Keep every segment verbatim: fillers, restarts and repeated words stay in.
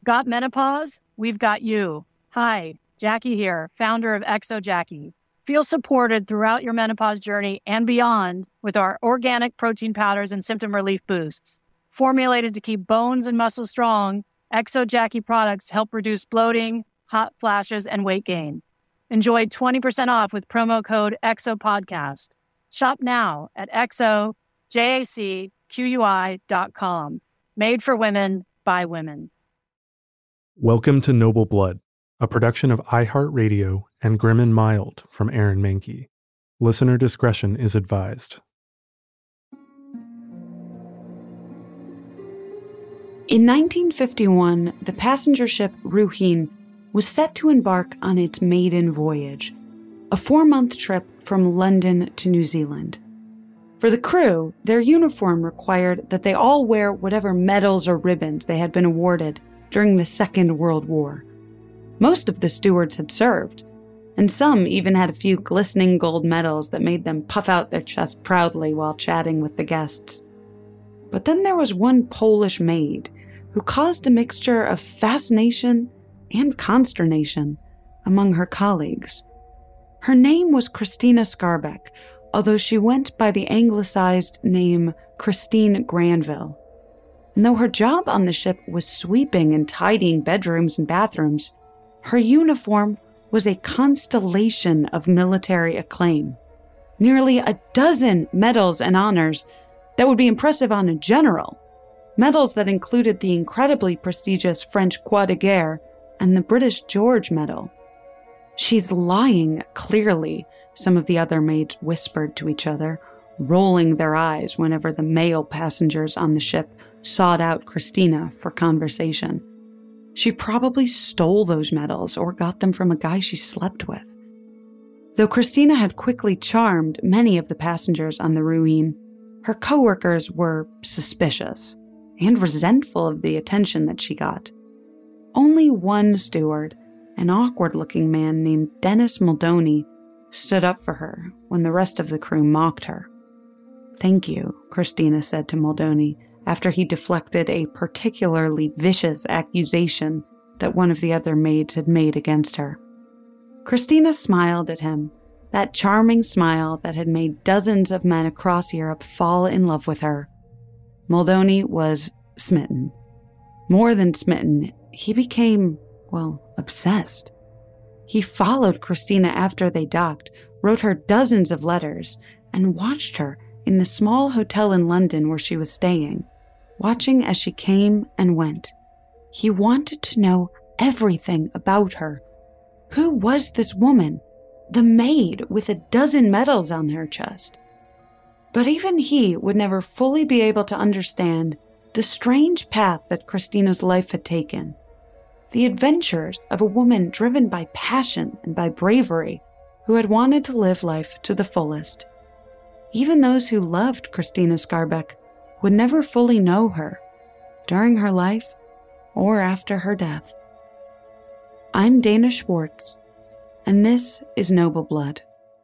Got menopause? We've got you. Hi, Jackie here, founder of Exo Jackie. Feel supported throughout your menopause journey and beyond with our organic protein powders and symptom relief boosts. Formulated to keep bones and muscles strong, Exo Jackie products help reduce bloating, hot flashes, and weight gain. Enjoy twenty percent off with promo code EXOPODCAST. Shop now at exo jacqui dot com. Made for women, by women. Welcome to Noble Blood, a production of iHeartRadio and Grim and Mild from Aaron Mahnke. Listener discretion is advised. In nineteen fifty-one, the passenger ship Ruhin was set to embark on its maiden voyage, a four-month trip from London to New Zealand. For the crew, their uniform required that they all wear whatever medals or ribbons they had been awarded during the Second World War. Most of the stewards had served, and some even had a few glistening gold medals that made them puff out their chests proudly while chatting with the guests. But then there was one Polish maid who caused a mixture of fascination and consternation among her colleagues. Her name was Christina Skarbek, although she went by the anglicized name Christine Granville. And though her job on the ship was sweeping and tidying bedrooms and bathrooms, her uniform was a constellation of military acclaim. Nearly a dozen medals and honors that would be impressive on a general. Medals that included the incredibly prestigious French Croix de Guerre and the British George Medal. "She's lying, clearly," some of the other maids whispered to each other, rolling their eyes whenever the male passengers on the ship sought out Christina for conversation. She probably stole those medals or got them from a guy she slept with. Though Christina had quickly charmed many of the passengers on the Ruin, her coworkers were suspicious and resentful of the attention that she got. Only one steward, an awkward-looking man named Dennis Muldowney, stood up for her when the rest of the crew mocked her. "Thank you," Christina said to Muldowney after he deflected a particularly vicious accusation that one of the other maids had made against her. Christina smiled at him, that charming smile that had made dozens of men across Europe fall in love with her. Muldowney was smitten. More than smitten, he became, well, obsessed. He followed Christina after they docked, wrote her dozens of letters, and watched her in the small hotel in London where she was staying, watching as she came and went. He wanted to know everything about her. Who was this woman? The maid with a dozen medals on her chest. But even he would never fully be able to understand the strange path that Christina's life had taken. The adventures of a woman driven by passion and by bravery, who had wanted to live life to the fullest. Even those who loved Christina Skarbek would never fully know her, during her life or after her death. I'm Dana Schwartz, and this is Noble Blood.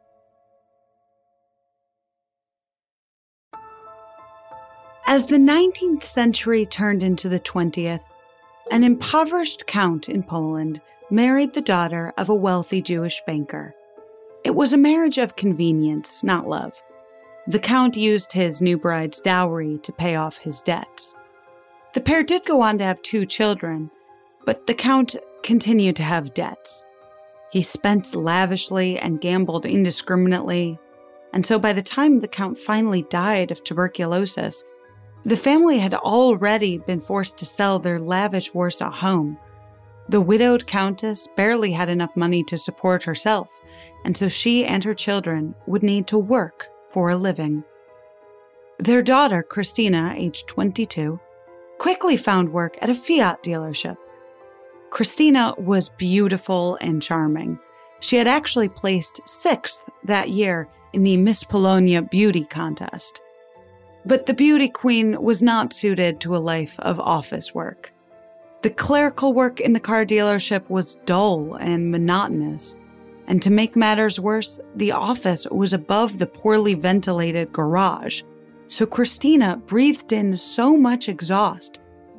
As the nineteenth century turned into the twentieth, an impoverished count in Poland married the daughter of a wealthy Jewish banker. It was a marriage of convenience, not love. The count used his new bride's dowry to pay off his debts. The pair did go on to have two children, but the count continued to have debts. He spent lavishly and gambled indiscriminately, and so by the time the count finally died of tuberculosis, the family had already been forced to sell their lavish Warsaw home. The widowed countess barely had enough money to support herself, and so she and her children would need to work for a living. Their daughter, Christina, aged twenty-two, quickly found work at a Fiat dealership. Christina was beautiful and charming. She had actually placed sixth that year in the Miss Polonia beauty contest. But the beauty queen was not suited to a life of office work. The clerical work in the car dealership was dull and monotonous, and to make matters worse, the office was above the poorly ventilated garage, so Christina breathed in so much exhaust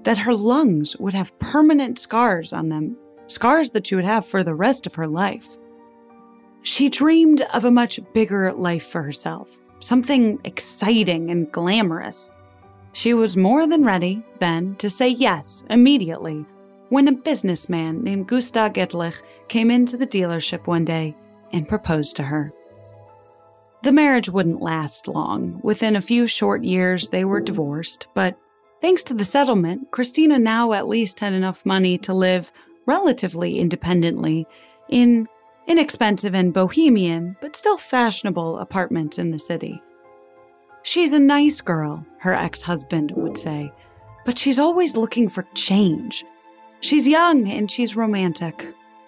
that her lungs would have permanent scars on them, scars that she would have for the rest of her life. She dreamed of a much bigger life for herself, something exciting and glamorous. She was more than ready, then, to say yes immediately when a businessman named Gustav Gedlich came into the dealership one day and proposed to her. The marriage wouldn't last long. Within a few short years, they were divorced, but thanks to the settlement, Christina now at least had enough money to live relatively independently in inexpensive and bohemian, but still fashionable apartments in the city. She's a nice girl, her ex-husband would say, but she's always looking for change. She's young and she's romantic.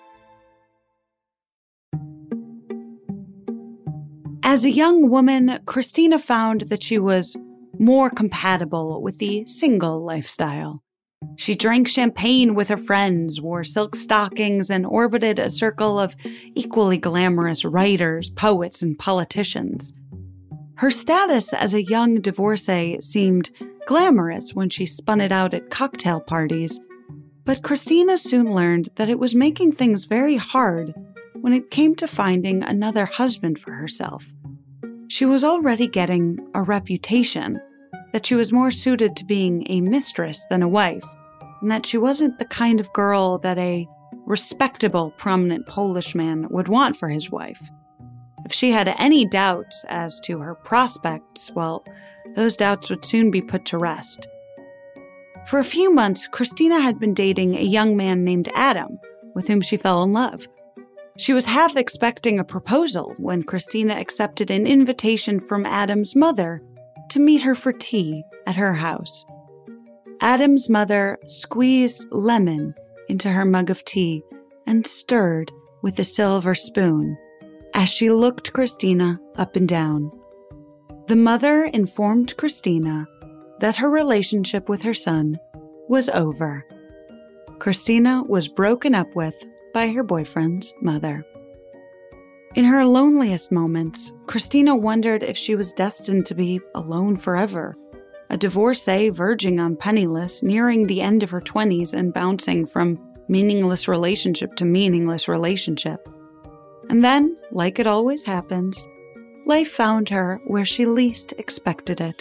As a young woman, Christina found that she was more compatible with the single lifestyle. She drank champagne with her friends, wore silk stockings, and orbited a circle of equally glamorous writers, poets, and politicians. Her status as a young divorcee seemed glamorous when she spun it out at cocktail parties, but Christina soon learned that it was making things very hard when it came to finding another husband for herself. She was already getting a reputation, that she was more suited to being a mistress than a wife, and that she wasn't the kind of girl that a respectable, prominent Polish man would want for his wife. If she had any doubts as to her prospects, well, those doubts would soon be put to rest. For a few months, Christina had been dating a young man named Adam, with whom she fell in love. She was half expecting a proposal when Christina accepted an invitation from Adam's mother to meet her for tea at her house. Adam's mother squeezed lemon into her mug of tea and stirred with a silver spoon as she looked Christina up and down. The mother informed Christina that her relationship with her son was over. Christina was broken up with by her boyfriend's mother. In her loneliest moments, Christina wondered if she was destined to be alone forever, a divorcee verging on penniless, nearing the end of her twenties and bouncing from meaningless relationship to meaningless relationship. And then, like it always happens, life found her where she least expected it.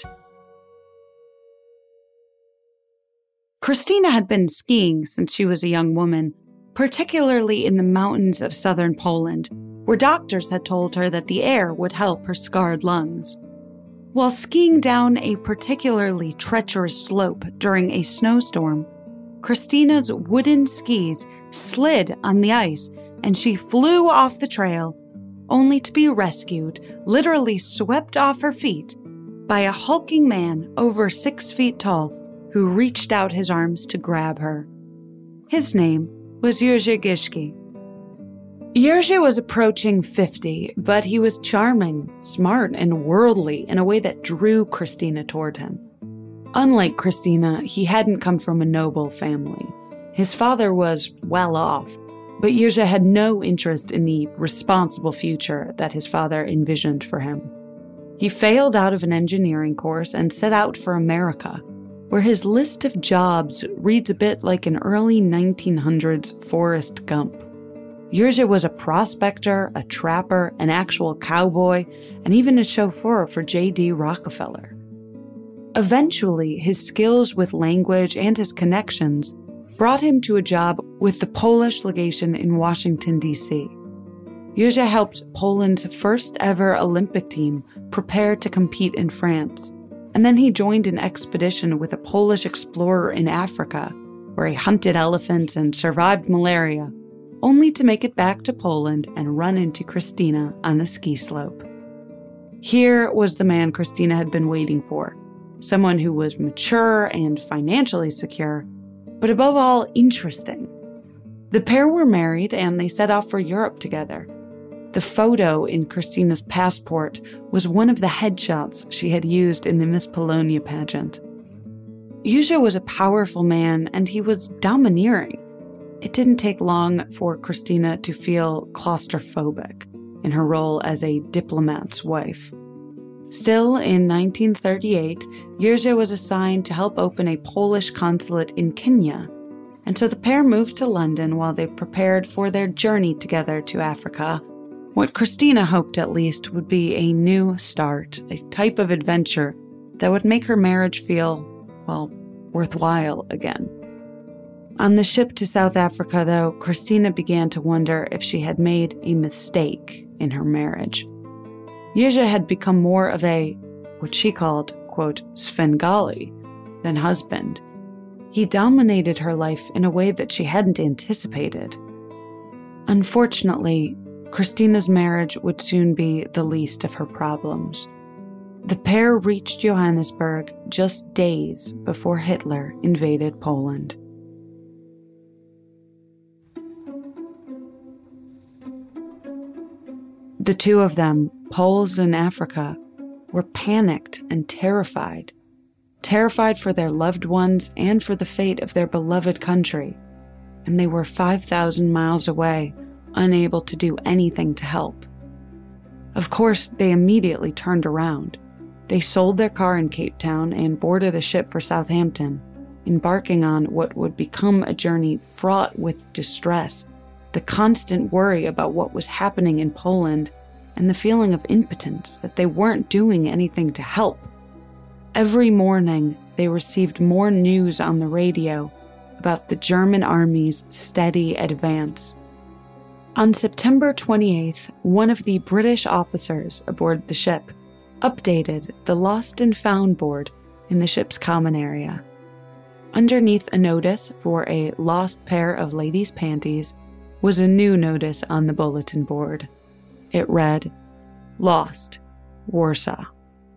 Christina had been skiing since she was a young woman, particularly in the mountains of southern Poland, where doctors had told her that the air would help her scarred lungs. While skiing down a particularly treacherous slope during a snowstorm, Christina's wooden skis slid on the ice and she flew off the trail, only to be rescued, literally swept off her feet, by a hulking man over six feet tall who reached out his arms to grab her. His name was Jerzy Gischke. Jerzy was approaching fifty, but he was charming, smart, and worldly in a way that drew Christina toward him. Unlike Christina, he hadn't come from a noble family. His father was well off, but Jerzy had no interest in the responsible future that his father envisioned for him. He failed out of an engineering course and set out for America, where his list of jobs reads a bit like an early nineteen hundreds Forrest Gump. Jerzy was a prospector, a trapper, an actual cowboy, and even a chauffeur for J D Rockefeller. Eventually, his skills with language and his connections brought him to a job with the Polish legation in Washington, D C Jerzy helped Poland's first ever Olympic team prepare to compete in France, and then he joined an expedition with a Polish explorer in Africa, where he hunted elephants and survived malaria, only to make it back to Poland and run into Christina on the ski slope. Here was the man Christina had been waiting for, someone who was mature and financially secure, but above all, interesting. The pair were married and they set off for Europe together. The photo in Christina's passport was one of the headshots she had used in the Miss Polonia pageant. Jerzy was a powerful man and he was domineering. It didn't take long for Christina to feel claustrophobic in her role as a diplomat's wife. Still, in nineteen thirty-eight, Jerzy was assigned to help open a Polish consulate in Kenya, and so the pair moved to London while they prepared for their journey together to Africa. What Christina hoped at least would be a new start, a type of adventure that would make her marriage feel, well, worthwhile again. On the ship to South Africa, though, Christina began to wonder if she had made a mistake in her marriage. Jerzy had become more of a, what she called, quote, Svengali, than husband. He dominated her life in a way that she hadn't anticipated. Unfortunately, Christina's marriage would soon be the least of her problems. The pair reached Johannesburg just days before Hitler invaded Poland. The two of them, Poles in Africa, were panicked and terrified. Terrified for their loved ones and for the fate of their beloved country. And they were five thousand miles away, unable to do anything to help. Of course, they immediately turned around. They sold their car in Cape Town and boarded a ship for Southampton, embarking on what would become a journey fraught with distress, the constant worry about what was happening in Poland, and the feeling of impotence that they weren't doing anything to help. Every morning, they received more news on the radio about the German army's steady advance. On September twenty-eighth, one of the British officers aboard the ship updated the Lost and Found board in the ship's common area. Underneath a notice for a lost pair of ladies' panties was a new notice on the bulletin board. It read, Lost, Warsaw.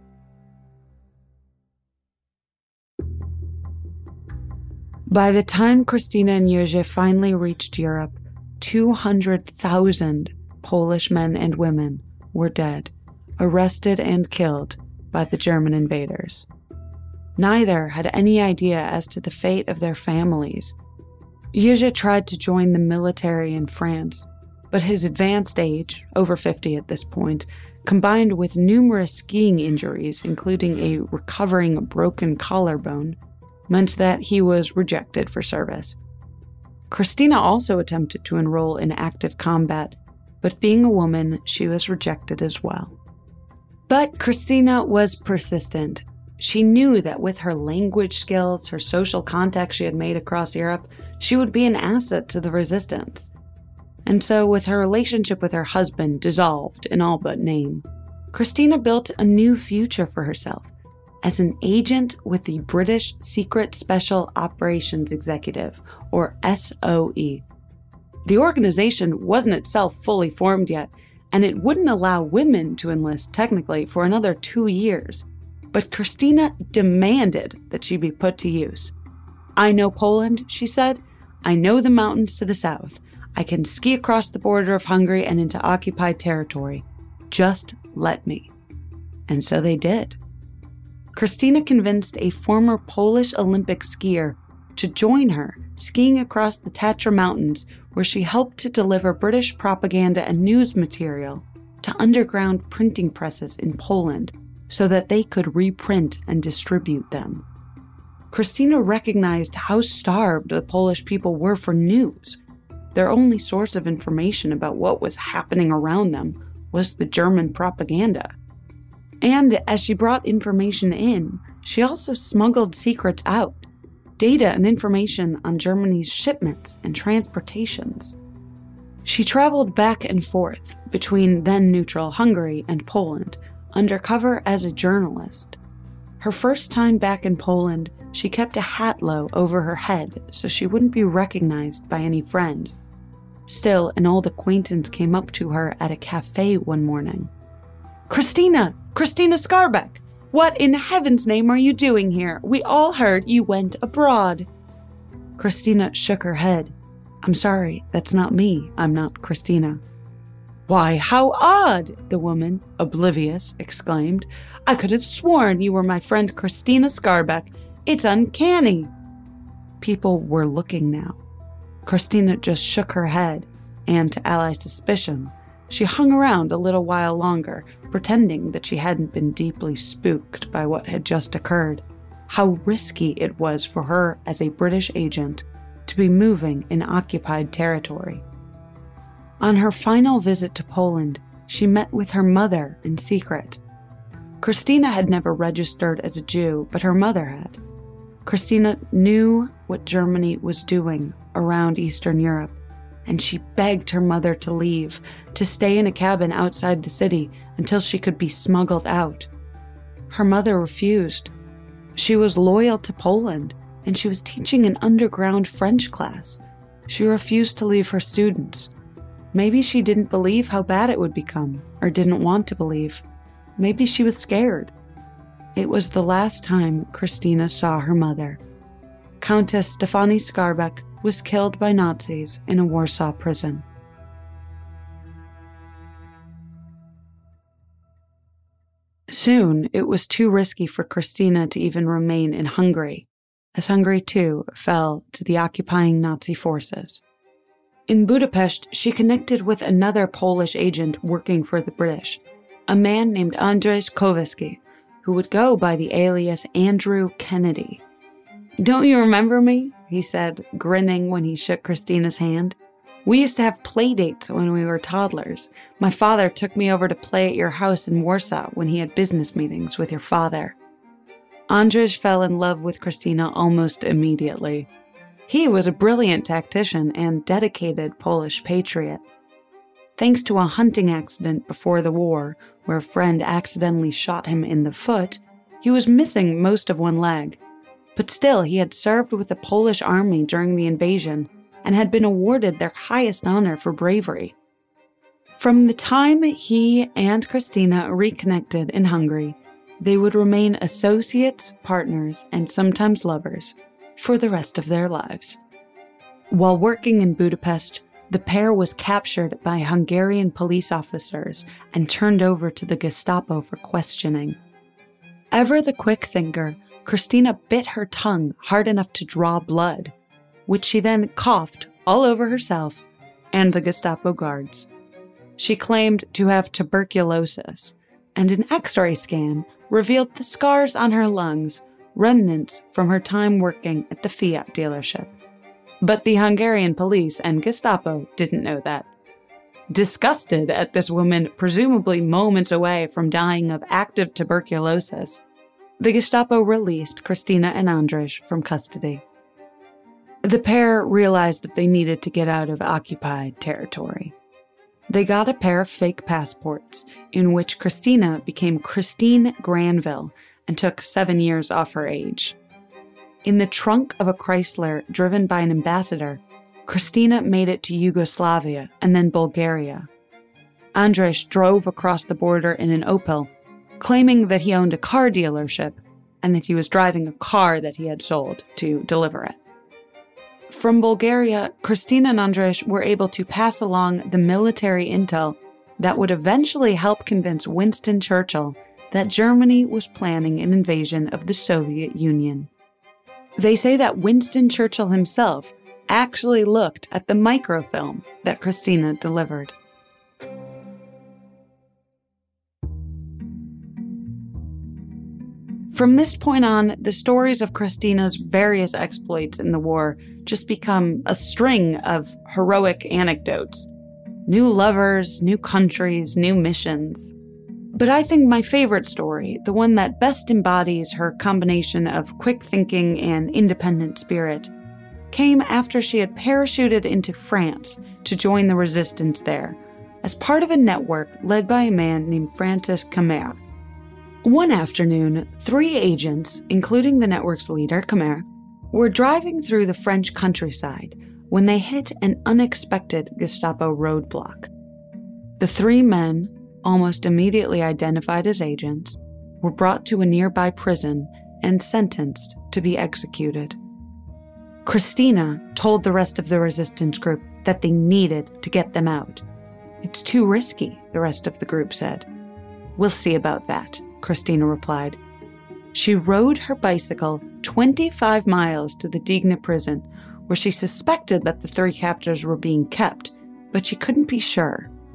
By the time Christina and Jerzy finally reached Europe, two hundred thousand Polish men and women were dead, arrested and killed by the German invaders. Neither had any idea as to the fate of their families. Jerzy tried to join the military in France, but his advanced age, over fifty at this point, combined with numerous skiing injuries, including a recovering broken collarbone, meant that he was rejected for service. Christina also attempted to enroll in active combat, but being a woman, she was rejected as well. But Christina was persistent. She knew that with her language skills, her social contacts she had made across Europe, she would be an asset to the resistance. And so, with her relationship with her husband dissolved in all but name, Christina built a new future for herself as an agent with the British Secret Special Operations Executive, or S O E. The organization wasn't itself fully formed yet, and it wouldn't allow women to enlist technically for another two years. But Christina demanded that she be put to use. I know Poland, she said. I know the mountains to the south. I can ski across the border of Hungary and into occupied territory. Just let me. And so they did. Christina convinced a former Polish Olympic skier to join her, skiing across the Tatra Mountains, where she helped to deliver British propaganda and news material to underground printing presses in Poland so that they could reprint and distribute them. Christina recognized how starved the Polish people were for news. Their only source of information about what was happening around them was the German propaganda. And as she brought information in, she also smuggled secrets out, data and information on Germany's shipments and transportations. She traveled back and forth between then-neutral Hungary and Poland, undercover as a journalist. Her first time back in Poland, she kept a hat low over her head so she wouldn't be recognized by any friend. Still, an old acquaintance came up to her at a cafe one morning. Christina! Christina Skarbek! What in heaven's name are you doing here? We all heard you went abroad. Christina shook her head. I'm sorry, that's not me. I'm not Christina. Why, how odd, the woman, oblivious, exclaimed. I could have sworn you were my friend Christina Skarbek. It's uncanny. People were looking now. Christina just shook her head, and to Ally's suspicion, She hung around a little while longer, pretending that she hadn't been deeply spooked by what had just occurred, how risky it was for her as a British agent to be moving in occupied territory. On her final visit to Poland, she met with her mother in secret. Christina had never registered as a Jew, but her mother had. Christina knew what Germany was doing around Eastern Europe, and she begged her mother to leave, to stay in a cabin outside the city until she could be smuggled out. Her mother refused. She was loyal to Poland, and she was teaching an underground French class. She refused to leave her students. Maybe she didn't believe how bad it would become, or didn't want to believe. Maybe she was scared. It was the last time Christina saw her mother. Countess Stefanie Skarbek was killed by Nazis in a Warsaw prison. Soon, it was too risky for Christina to even remain in Hungary, as Hungary too fell to the occupying Nazi forces. In Budapest, she connected with another Polish agent working for the British, a man named Andrzej Kowalski, who would go by the alias Andrew Kennedy. "Don't you remember me?" he said, grinning when he shook Christina's hand. "We used to have play dates when we were toddlers. My father took me over to play at your house in Warsaw when he had business meetings with your father." Andrzej fell in love with Christina almost immediately. He was a brilliant tactician and dedicated Polish patriot. Thanks to a hunting accident before the war, where a friend accidentally shot him in the foot, he was missing most of one leg. But still, he had served with the Polish army during the invasion and had been awarded their highest honor for bravery. From the time he and Christina reconnected in Hungary, they would remain associates, partners, and sometimes lovers for the rest of their lives. While working in Budapest, the pair was captured by Hungarian police officers and turned over to the Gestapo for questioning. Ever the quick thinker, Christina bit her tongue hard enough to draw blood, which she then coughed all over herself and the Gestapo guards. She claimed to have tuberculosis, and an X-ray scan revealed the scars on her lungs, remnants from her time working at the Fiat dealership. But the Hungarian police and Gestapo didn't know that. Disgusted at this woman presumably moments away from dying of active tuberculosis, the Gestapo released Christina and Andrzej from custody. The pair realized that they needed to get out of occupied territory. They got a pair of fake passports, in which Christina became Christine Granville and took seven years off her age. In the trunk of a Chrysler driven by an ambassador, Christina made it to Yugoslavia and then Bulgaria. Andrzej drove across the border in an Opel, claiming that he owned a car dealership and that he was driving a car that he had sold to deliver it. From Bulgaria, Christina and Andrzej were able to pass along the military intel that would eventually help convince Winston Churchill that Germany was planning an invasion of the Soviet Union. They say that Winston Churchill himself actually looked at the microfilm that Christina delivered. From this point on, the stories of Christina's various exploits in the war just become a string of heroic anecdotes. New lovers, new countries, new missions. But I think my favorite story, the one that best embodies her combination of quick thinking and independent spirit, came after she had parachuted into France to join the resistance there, as part of a network led by a man named Francis Kamer. One afternoon, three agents, including the network's leader, Kamer, were driving through the French countryside when they hit an unexpected Gestapo roadblock. The three men, almost immediately identified as agents, were brought to a nearby prison and sentenced to be executed. Christina told the rest of the resistance group that they needed to get them out. "It's too risky," the rest of the group said. "We'll see about that," Christina replied. She rode her bicycle twenty-five miles to the Digna prison, where she suspected that the three captors were being kept, but she couldn't be sure.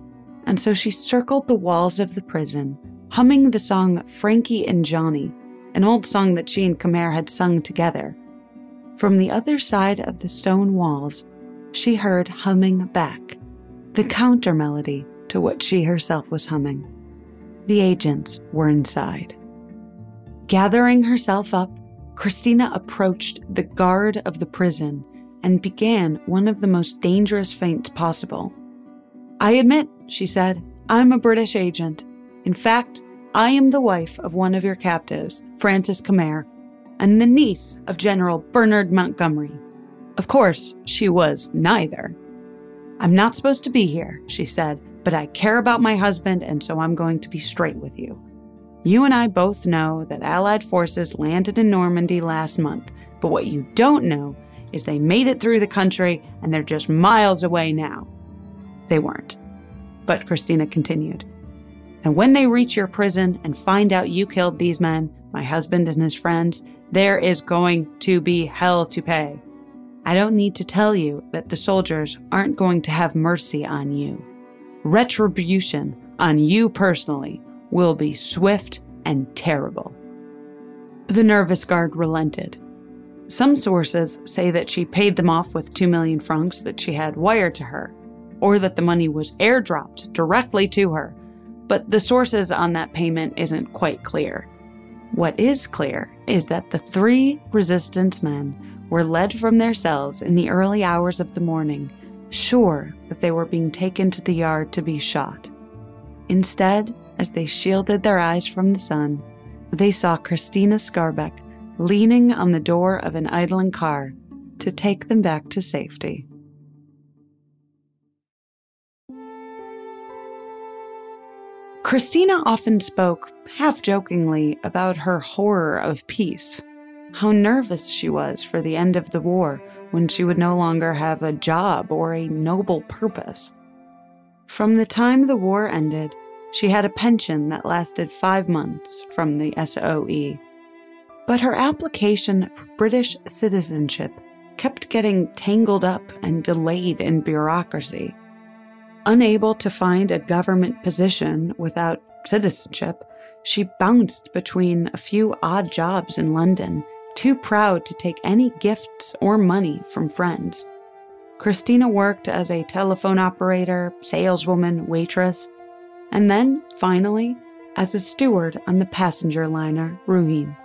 and so she circled the walls of the prison, humming the song Frankie and Johnny, an old song that she and Khmer had sung together. From the other side of the stone walls, she heard humming back, the counter melody to what she herself was humming. The agents were inside. Gathering herself up, Christina approached the guard of the prison and began one of the most dangerous feints possible. "I admit," she said, "I'm a British agent. In fact, I am the wife of one of your captives, Francis Khmer, and the niece of General Bernard Montgomery. Of course, she was neither. I'm not supposed to be here," she said, "but I care about my husband, and so I'm going to be straight with you. You and I both know that Allied forces landed in Normandy last month, but what you don't know is they made it through the country and they're just miles away now." They weren't. But Christina continued, "And when they reach your prison and find out you killed these men, my husband and his friends, there is going to be hell to pay. I don't need to tell you that the soldiers aren't going to have mercy on you. Retribution on you personally will be swift and terrible." The nervous guard relented. Some sources say that she paid them off with two million francs that she had wired to her, or that the money was airdropped directly to her, but the sources on that payment isn't quite clear. What is clear is that the three resistance men were led from their cells in the early hours of the morning, sure that they were being taken to the yard to be shot. Instead, as they shielded their eyes from the sun, they saw Christina Skarbek leaning on the door of an idling car to take them back to safety. Christina often spoke, half-jokingly, about her horror of peace, how nervous she was for the end of the war when she would no longer have a job or a noble purpose. From the time the war ended, she had a pension that lasted five months from the S O E. But her application for British citizenship kept getting tangled up and delayed in bureaucracy. Unable to find a government position without citizenship, she bounced between a few odd jobs in London, too proud to take any gifts or money from friends. Christina worked as a telephone operator, saleswoman, waitress, and then, finally, as a steward on the passenger liner Ruhin.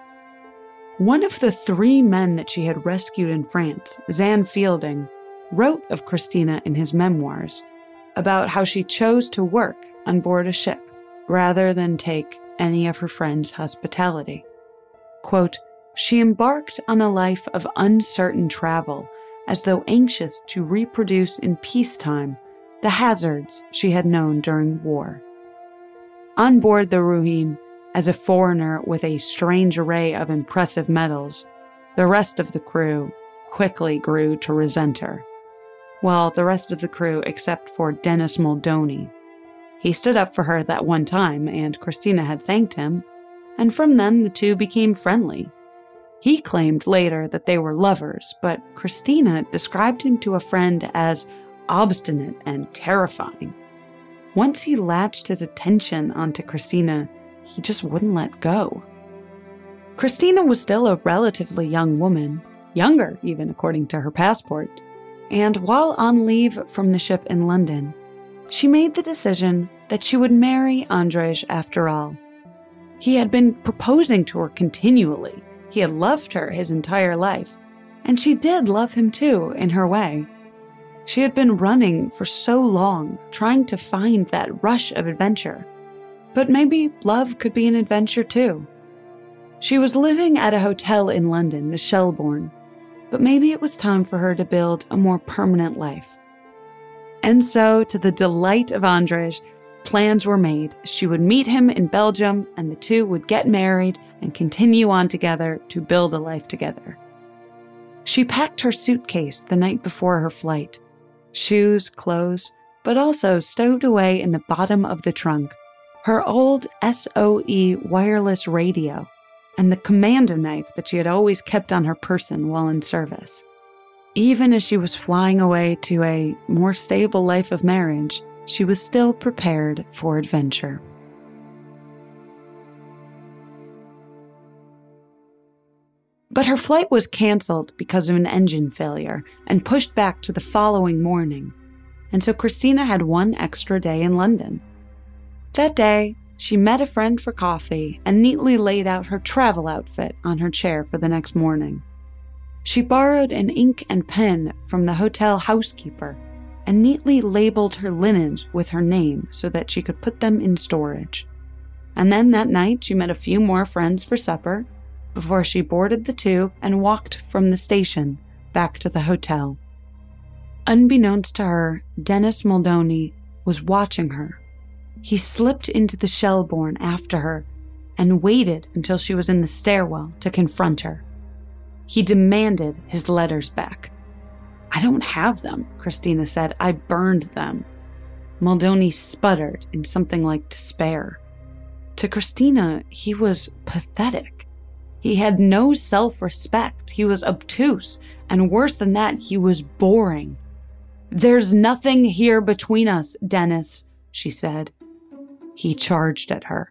One of the three men that she had rescued in France, Zan Fielding, wrote of Christina in his memoirs about how she chose to work on board a ship rather than take any of her friends' hospitality. Quote, "She embarked on a life of uncertain travel, as though anxious to reproduce in peacetime the hazards she had known during war." On board the Ruhin, as a foreigner with a strange array of impressive medals, the rest of the crew quickly grew to resent her. Well, the rest of the crew except for Dennis Muldowney. He stood up for her that one time, and Christina had thanked him, and from then the two became friendly. He claimed later that they were lovers, but Christina described him to a friend as obstinate and terrifying. Once he latched his attention onto Christina, he just wouldn't let go. Christina was still a relatively young woman, younger even according to her passport, and while on leave from the ship in London, she made the decision that she would marry Andrzej after all. He had been proposing to her continually. He had loved her his entire life, and she did love him too, in her way. She had been running for so long, trying to find that rush of adventure. But maybe love could be an adventure too. She was living at a hotel in London, the Shelbourne, but maybe it was time for her to build a more permanent life. And so, to the delight of Andrzej, plans were made. She would meet him in Belgium, and the two would get married and continue on together to build a life together. She packed her suitcase the night before her flight. Shoes, clothes, but also stowed away in the bottom of the trunk her old S O E wireless radio and the commando knife that she had always kept on her person while in service. Even as she was flying away to a more stable life of marriage, she was still prepared for adventure. But her flight was canceled because of an engine failure and pushed back to the following morning, and so Christina had one extra day in London. That day, she met a friend for coffee and neatly laid out her travel outfit on her chair for the next morning. She borrowed an ink and pen from the hotel housekeeper and neatly labeled her linens with her name so that she could put them in storage. And then that night, she met a few more friends for supper before she boarded the tube and walked from the station back to the hotel. Unbeknownst to her, Dennis Muldowney was watching her. He slipped into the Shelbourne after her and waited until she was in the stairwell to confront her. He demanded his letters back. "I don't have them," Christina said. "I burned them." Muldowney sputtered in something like despair. To Christina, he was pathetic. He had no self-respect. He was obtuse, and worse than that, he was boring. "There's nothing here between us, Dennis," she said. He charged at her.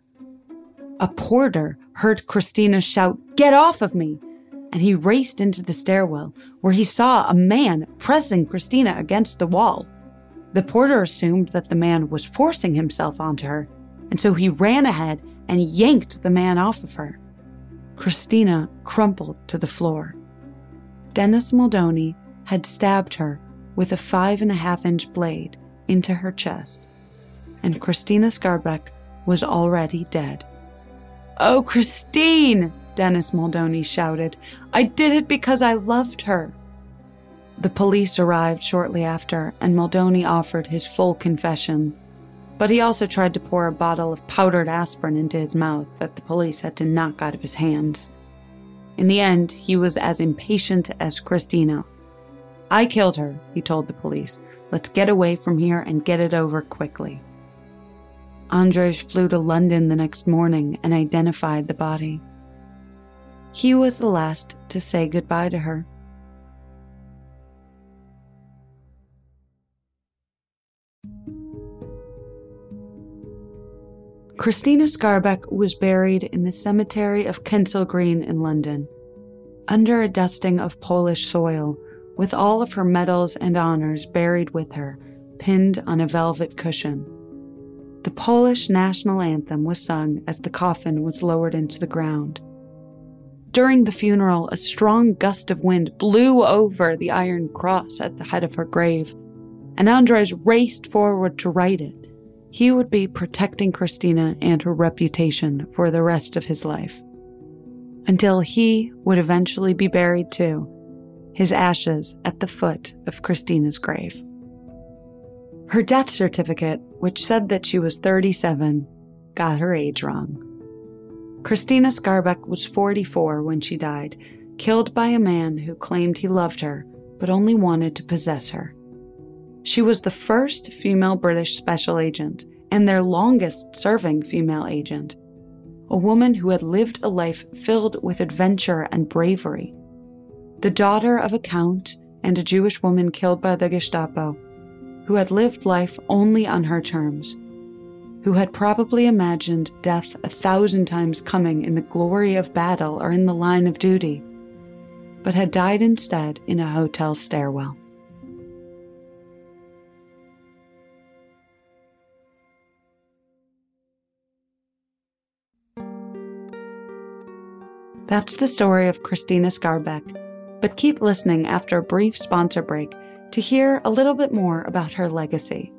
A porter heard Christina shout, "Get off of me!" and he raced into the stairwell, where he saw a man pressing Christina against the wall. The porter assumed that the man was forcing himself onto her, and so he ran ahead and yanked the man off of her. Christina crumpled to the floor. Dennis Muldowney had stabbed her with a five and a half inch blade into her chest, and Christina Skarbek was already dead. "Oh, Christine!" Dennis Muldowney shouted. "I did it because I loved her." The police arrived shortly after, and Muldowney offered his full confession. But he also tried to pour a bottle of powdered aspirin into his mouth that the police had to knock out of his hands. In the end, he was as impatient as Christina. "I killed her," he told the police. "Let's get away from here and get it over quickly." Andrzej flew to London the next morning and identified the body. He was the last to say goodbye to her. Christina Skarbek was buried in the cemetery of Kensal Green in London, under a dusting of Polish soil, with all of her medals and honors buried with her, pinned on a velvet cushion. The Polish national anthem was sung as the coffin was lowered into the ground. During the funeral, a strong gust of wind blew over the iron cross at the head of her grave, and Andrzej raced forward to right it. He would be protecting Christina and her reputation for the rest of his life, until he would eventually be buried too, his ashes at the foot of Christina's grave. Her death certificate, which said that she was thirty-seven, got her age wrong. Christina Skarbek was forty-four when she died, killed by a man who claimed he loved her, but only wanted to possess her. She was the first female British special agent, and their longest-serving female agent, a woman who had lived a life filled with adventure and bravery. The daughter of a count and a Jewish woman killed by the Gestapo, who had lived life only on her terms, who had probably imagined death a thousand times coming in the glory of battle or in the line of duty, but had died instead in a hotel stairwell. That's the story of Christina Skarbek, but keep listening after a brief sponsor break to hear a little bit more about her legacy.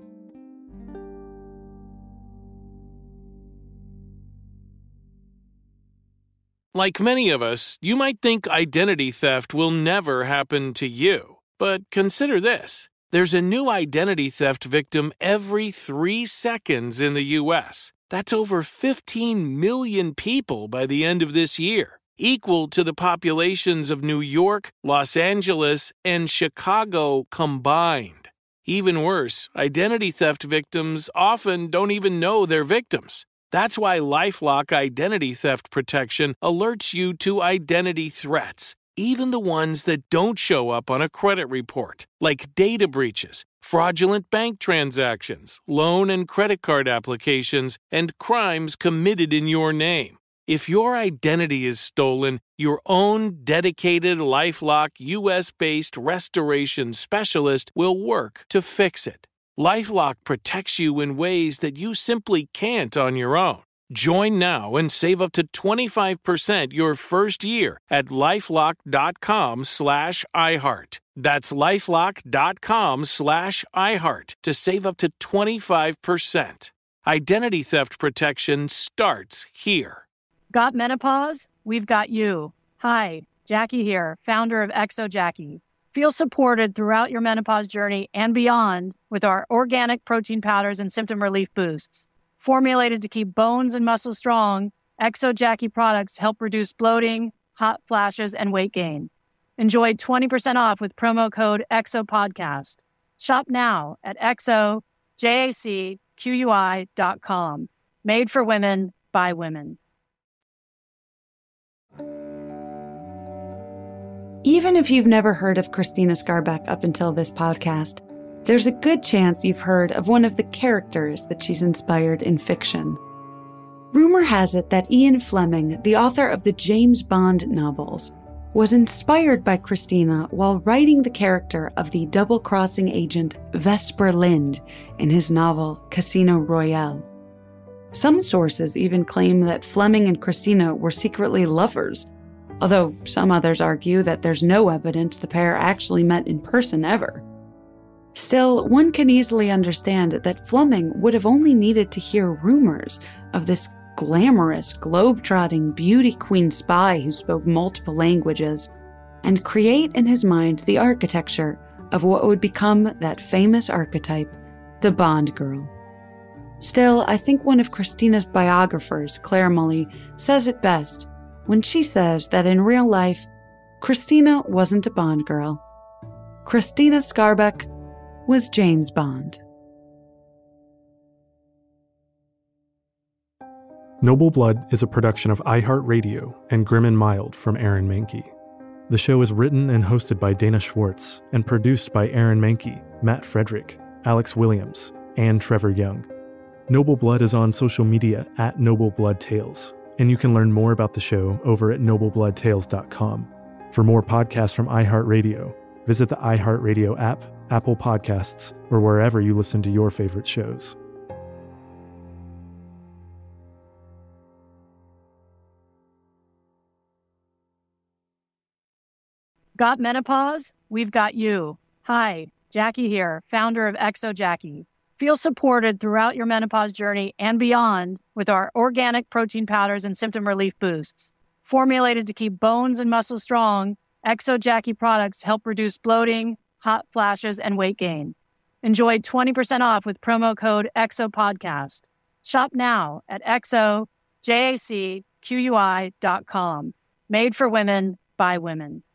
Like many of us, you might think identity theft will never happen to you. But consider this. There's a new identity theft victim every three seconds in the U S. That's over fifteen million people by the end of this year, equal to the populations of New York, Los Angeles, and Chicago combined. Even worse, identity theft victims often don't even know they're victims. That's why LifeLock Identity Theft Protection alerts you to identity threats, even the ones that don't show up on a credit report, like data breaches, fraudulent bank transactions, loan and credit card applications, and crimes committed in your name. If your identity is stolen, your own dedicated LifeLock U S-based restoration specialist will work to fix it. LifeLock protects you in ways that you simply can't on your own. Join now and save up to twenty-five percent your first year at LifeLock.com slash iHeart. That's LifeLock.com slash iHeart to save up to twenty-five percent. Identity theft protection starts here. Got menopause? We've got you. Hi, Jackie here, founder of Exo Jackie. Feel supported throughout your menopause journey and beyond with our organic protein powders and symptom relief boosts. Formulated to keep bones and muscles strong, Exo Jackie products help reduce bloating, hot flashes, and weight gain. Enjoy twenty percent off with promo code EXOPODCAST. Shop now at exo jacqui dot com. Made for women by women. Even if you've never heard of Christina Skarbek up until this podcast, there's a good chance you've heard of one of the characters that she's inspired in fiction. Rumor has it that Ian Fleming, the author of the James Bond novels, was inspired by Christina while writing the character of the double-crossing agent Vesper Lynd in his novel Casino Royale. Some sources even claim that Fleming and Christina were secretly lovers, although some others argue that there's no evidence the pair actually met in person ever. Still, one can easily understand that Fleming would have only needed to hear rumors of this glamorous, globe-trotting beauty queen spy who spoke multiple languages, and create in his mind the architecture of what would become that famous archetype, the Bond girl. Still, I think one of Christina's biographers, Claire Mully, says it best when she says that in real life, Christina wasn't a Bond girl. Christina Skarbek was James Bond. Noble Blood is a production of iHeartRadio and Grim and Mild from Aaron Mahnke. The show is written and hosted by Dana Schwartz and produced by Aaron Mahnke, Matt Frederick, Alex Williams, and Trevor Young. Noble Blood is on social media at Noble Blood Tales, and you can learn more about the show over at noble blood tales dot com. For more podcasts from iHeartRadio, visit the iHeartRadio app, Apple Podcasts, or wherever you listen to your favorite shows. Got menopause? We've got you. Hi, Jackie here, founder of Exo Jackie. Feel supported throughout your menopause journey and beyond with our organic protein powders and symptom relief boosts. Formulated to keep bones and muscles strong, Exo Jackie products help reduce bloating, hot flashes, and weight gain. Enjoy twenty percent off with promo code EXOPODCAST. Shop now at exo jacqui dot com. Made for women by women.